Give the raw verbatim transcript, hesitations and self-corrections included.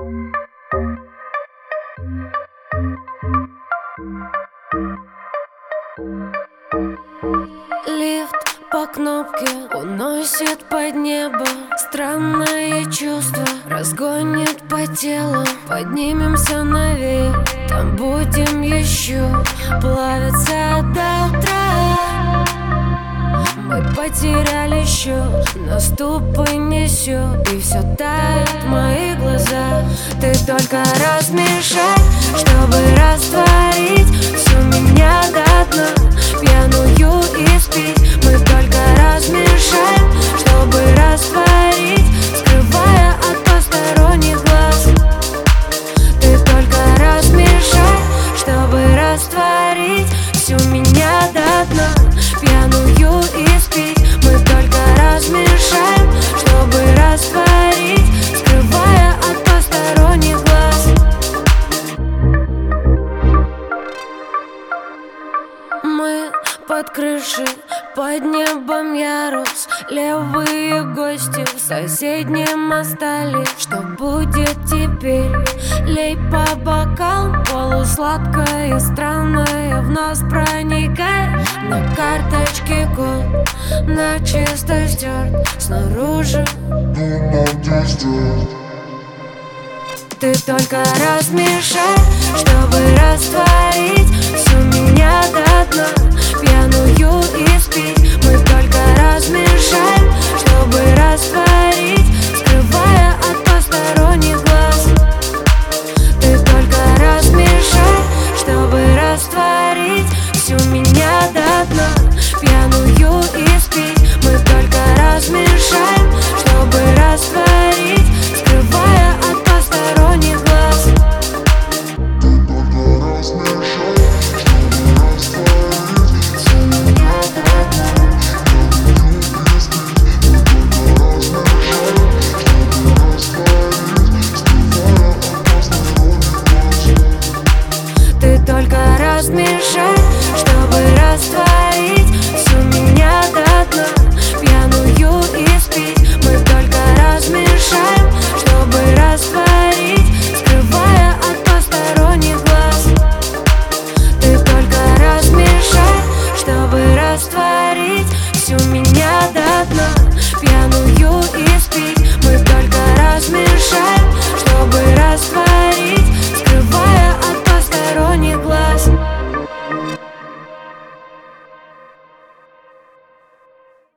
Лифт по кнопке уносит под небо. Странное чувство разгонит по телу. Поднимемся наверх, там будем еще плавиться до утра. Мы потеряли счет, наступы несет, и все тает в моих глазах. Ты только размешай, чтобы растворить всю меня до дна, пьяную испить. Мы только размешаем, чтобы растворить, скрывая от посторонних глаз. Ты только размешай, чтобы растворить всю меня до дна, пьяную испить. Мы только размешаем, чтобы растворить, скрывая от посторонних глаз. Мы под крышей, под небом ярус. Левые гости в соседнем остались. Что будет теперь? Лей по бокалам, полусладкое, странное в нас проникает. На карточке код начисто стерт, снаружи ты только размешай, чтобы растворить всю меня до дна, пьяную испить. Мы только размешаем, чтобы растворить, скрывая от посторонних